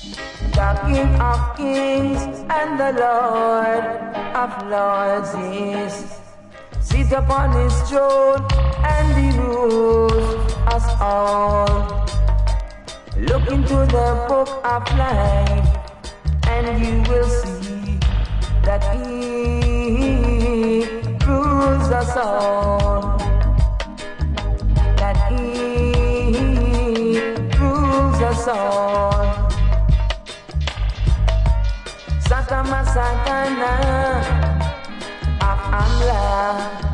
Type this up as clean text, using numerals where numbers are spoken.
The King of Kings and the Lord of Lords is sit upon his throne and he rules us all. Look into the book of life and you will see that he rules us all. That he rules us all. Satama Satana of Amla.